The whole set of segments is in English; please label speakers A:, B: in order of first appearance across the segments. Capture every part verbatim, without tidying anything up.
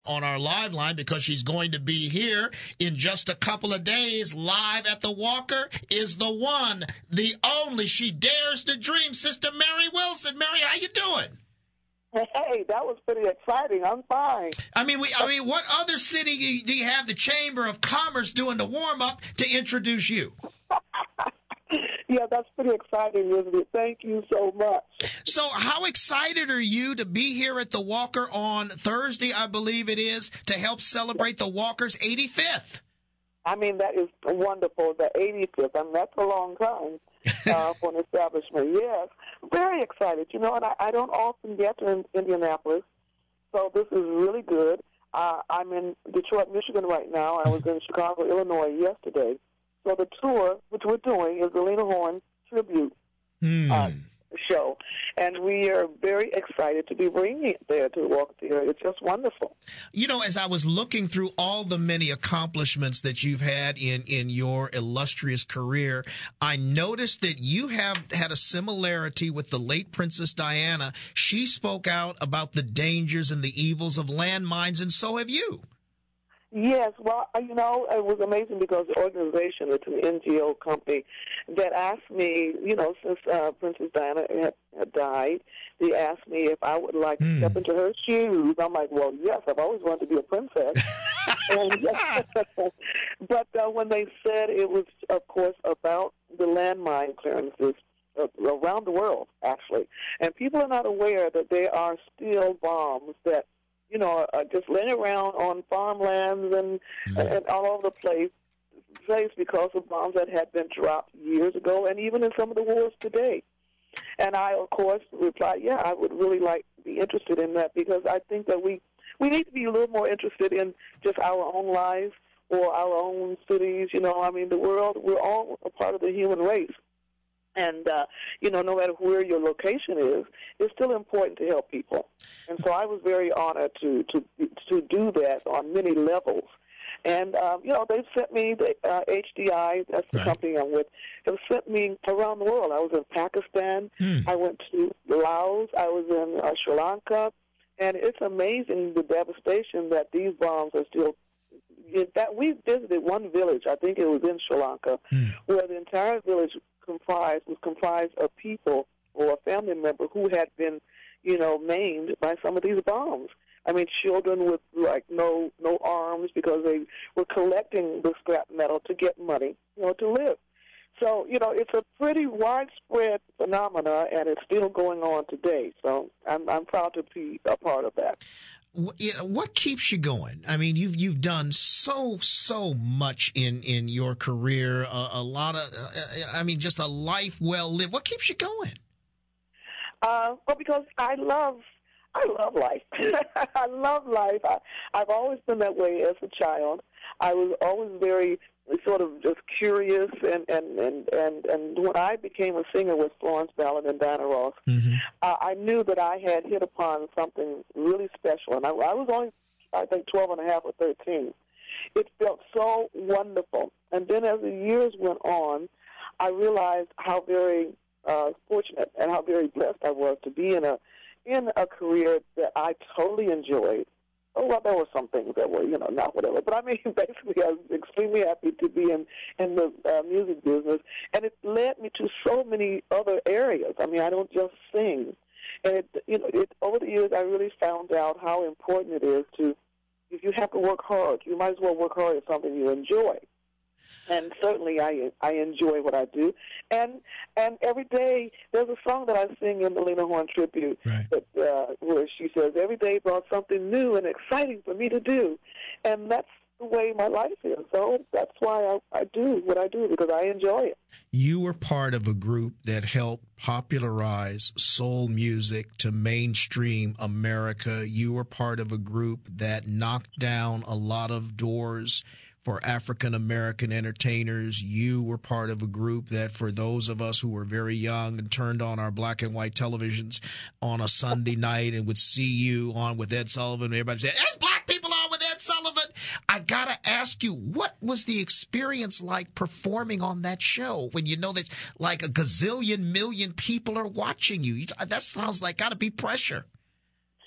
A: on our live line because she's going to be here in just a couple of days live at the Walker is the one, the only, she dares to dream, Sister Mary Wilson. Mary, how you doing?
B: Hey, that was pretty exciting. I'm fine.
A: I mean, we, I mean, what other city do you have the Chamber of Commerce doing the warm-up to introduce you?
B: Yeah, that's pretty exciting, isn't it? Thank you so much.
A: So how excited are you to be here at the Walker on Thursday, I believe it is, to help celebrate the Walker's eighty-fifth?
B: I mean, that is wonderful, the eighty-fifth. I mean, that's a long time uh, for an establishment. Yes, very excited. You know, and I, I don't often get to Indianapolis, so this is really good. Uh, I'm in Detroit, Michigan right now. I was in Chicago, Illinois yesterday. So the tour, which we're doing, is the Lena Horne Tribute
A: Hmm.
B: uh, show. And we are very excited to be bringing it there to the Walker Theater. It's just wonderful.
A: You know, as I was looking through all the many accomplishments that you've had in, in your illustrious career, I noticed that you have had a similarity with the late Princess Diana. She spoke out about the dangers and the evils of landmines, and so have you.
B: Yes, well, uh, you know, it was amazing because the organization, it's an N G O company, that asked me, you know, since uh, Princess Diana had, had died, they asked me if I would like
A: Mm.
B: to step into her shoes. I'm like, well, yes, I've always wanted to be a princess. and, but uh, when they said it was, of course, about the landmine clearances uh, around the world, actually, and people are not aware that there are still bombs that you know, uh, just laying around on farmlands and,
A: Mm.
B: and all over the place, place because of bombs that had been dropped years ago and even in some of the wars today. And I, of course, replied, yeah, I would really like to be interested in that because I think that we, we need to be a little more interested in just our own lives or our own cities. You know, I mean, the world, we're all a part of the human race. And, uh, you know, no matter where your location is, it's still important to help people. And so I was very honored to, to, to do that on many levels. And, um, you know, they've sent me, the uh, H D I, that's the
A: Right.
B: company I'm with, have sent me around the world. I was in Pakistan.
A: Hmm.
B: I went to Laos. I was in uh, Sri Lanka. And it's amazing the devastation that these bombs are still. In fact, we visited one village, I think it was in Sri Lanka,
A: Hmm.
B: where the entire village comprised was comprised of people or a family member who had been, you know, maimed by some of these bombs. I mean, children with like no no arms because they were collecting the scrap metal to get money, you know, to live. So, you know, it's a pretty widespread phenomena, and it's still going on today. So I'm I'm proud to be a part of that.
A: Wh- yeah, What keeps you going? I mean, you've you've done so so much in in your career. Uh, a lot of, uh, I mean, just a life well lived. What keeps you going?
B: Uh, well, because I love, I love life. I love life. I, I've always been that way as a child. I was always very sort of just curious, and and and and, and when I became a singer with Florence Ballard and Diana Ross,
A: Mm-hmm.
B: uh, I knew that I had hit upon something really special, and I, I was only, I think, twelve and a half or thirteen. It felt so wonderful, and then as the years went on, I realized how very uh, fortunate and how very blessed I was to be in a in a career that I totally enjoyed. Oh, well, there were some things that were, you know, not whatever. But, I mean, basically, I was extremely happy to be in, in the uh, music business. And it led me to so many other areas. I mean, I don't just sing. And, it, you know, it, over the years, I really found out how important it is to, if you have to work hard, you might as well work hard at something you enjoy. And certainly I I enjoy what I do. And and every day there's a song that I sing in the Lena Horne Tribute
A: Right.
B: that, uh, where she says, every day brought something new and exciting for me to do. And that's the way my life is. So that's why I, I do what I do, because I enjoy it.
A: You were part of a group that helped popularize soul music to mainstream America. You were part of a group that knocked down a lot of doors for African-American entertainers. You were part of a group that, for those of us who were very young and turned on our black and white televisions on a Sunday night and would see you on with Ed Sullivan, and everybody said, there's black people on with Ed Sullivan. I got to ask you, what was the experience like performing on that show when you know that like a gazillion million people are watching you? That sounds like got to be pressure.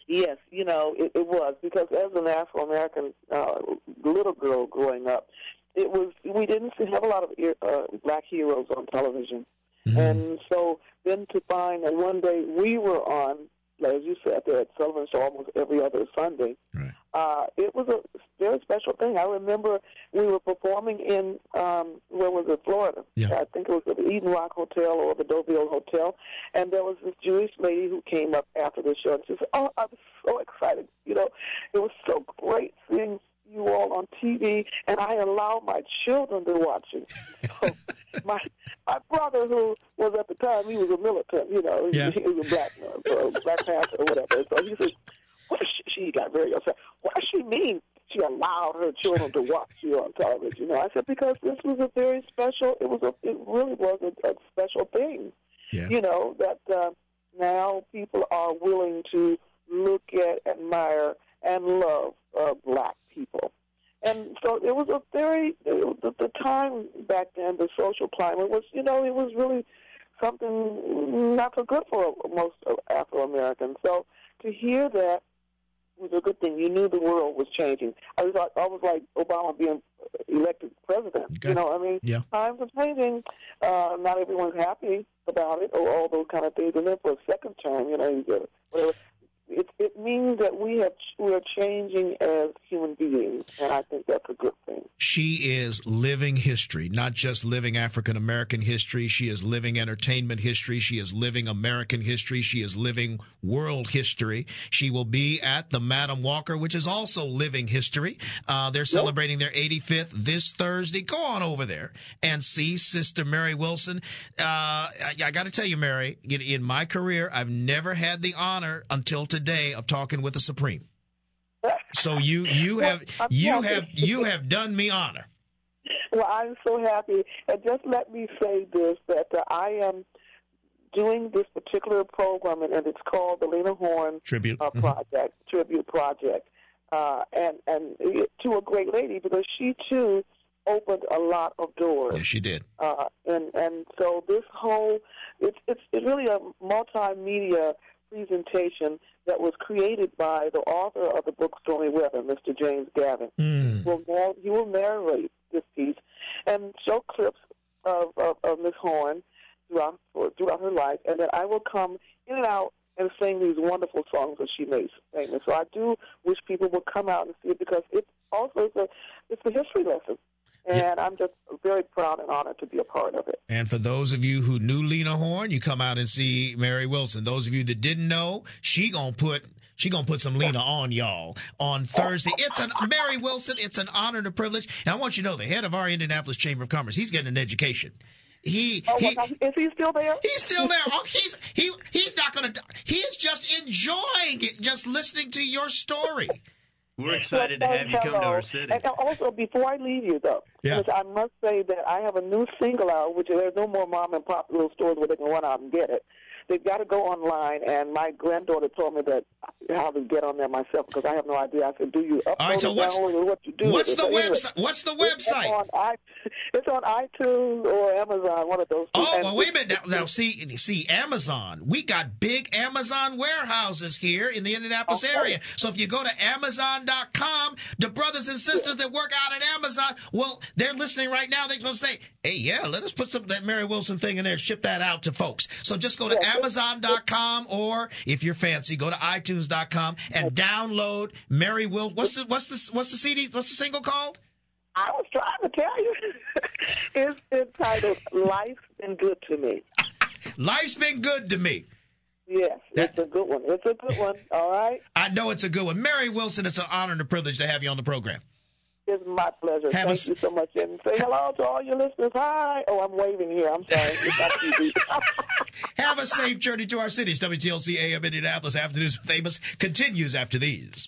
B: Yes, you know, it, it was, because as an Afro-American uh, little girl growing up, it was, we didn't have a lot of uh, black heroes on television. Mm-hmm. And so then to find that one day we were on, as you said, there at Sullivan Show almost every other Sunday, right. uh, it was a very special thing. I remember we were performing in, um, where was it, Florida?
A: Yeah.
B: I think it was the Eden Rock Hotel or the Deauville Hotel, and there was this Jewish lady who came up after the show, and she said, oh, I was so excited. You know, it was so great seeing you all on T V, and I allow my children to watch it. So my my brother, who was at the time, he was a militant, you know,
A: yeah.
B: he, he was a black uh, black panther or whatever. So he said, "What does she?" She got very upset. What does she mean? She allowed her children to watch you on television. You know, I said, because this was a very special. It was a. It really was a, a special thing.
A: Yeah.
B: You know that uh, now people are willing to look at, admire, and love uh, black people. And so it was a very, it, the, the time back then, the social climate was, you know, it was really something not so good for most Afro-Americans. So to hear that was a good thing. You knew the world was changing. I was like, I was like Obama being elected president. Okay. You know, I mean,
A: yeah.
B: times are changing. Uh, not everyone's happy about it or all those kind of things. And then for a second term, you know, you get whatever. It, it means that we have we are changing as human beings, and I think that's a good thing.
A: She is living history, not just living African-American history. She is living entertainment history. She is living American history. She is living world history. She will be at the Madam Walker, which is also living history. Uh, they're celebrating yep. their eighty-fifth this Thursday. Go on over there and see Sister Mary Wilson. Uh, I, I got to tell you, Mary, in, in my career, I've never had the honor until today of talking with the Supreme. So you you have well, you happy. have you have done me honor.
B: Well, I'm so happy, and just let me say this: that uh, I am doing this particular program, and, and it's called the Lena Horne
A: Tribute
B: uh, Project, mm-hmm. Tribute Project, uh, and and it, to a great lady, because she too opened a lot of doors.
A: Yes, she did.
B: Uh, and and so this whole it's it's it's really a multimedia presentation that was created by the author of the book Stormy Weather, Mister James Gavin.
A: Mm.
B: He, will, he will narrate this piece and show clips of, of, of Miss Horne throughout, throughout her life, and then I will come in and out and sing these wonderful songs that she made famous. So I do wish people would come out and see it, because it's also it's a, it's a history lesson. And yeah. I'm just very proud and honored to be a part of it.
A: And for those of you who knew Lena Horne, you come out and see Mary Wilson. Those of you that didn't know, she gonna put she gonna put some Lena on y'all on Thursday. It's an Mary Wilson. It's an honor and a privilege. And I want you to know, the head of our Indianapolis Chamber of Commerce, he's getting an education. He,
B: oh,
A: he
B: is he still there?
A: He's still there. Oh, he's he he's not gonna. He is just enjoying it, just listening to your story.
C: We're excited to have you come to our city.
B: And also, before I leave you, though,
A: yeah.
B: I must say that I have a new single out, which there's no more mom and pop little stores where they can run out and get it. They've got to go online, and my granddaughter told me that how to get on there myself, because I have no idea. I said, do you upload
A: All right, so
B: it,
A: what's,
B: download it, what you do?
A: What's the
B: so
A: website?
B: Anyway,
A: what's the website?
B: It's on, it's on iTunes or Amazon, one of those two.
A: Oh, well, wait a minute. Now, now see, see, Amazon. We got big Amazon warehouses here in the Indianapolis
B: okay.
A: area. So if you go to Amazon dot com, the brothers and sisters yeah. that work out at Amazon, well, they're listening right now. They're going to say, hey, yeah, let us put some that Mary Wilson thing in there, ship that out to folks. So just go to yeah, Amazon dot com, or if you're fancy, go to iTunes dot com and download Mary Wilson. What's the what's the what's the C D? What's the single called?
B: I was trying to tell you. It's entitled "Life's Been Good to Me."
A: Life's been good to me.
B: Yes, That's, it's a good one. It's a good one. All right.
A: I know it's a good one. Mary Wilson, it's an honor and a privilege to have you on the program.
B: It's my pleasure.
A: Have
B: Thank
A: a,
B: you so much. And say hello to all your listeners. Hi. Oh, I'm waving here. I'm sorry. It's not T V.
A: Have a safe journey to our cities. W T L C A M Indianapolis Afternoons with Amos continues after these.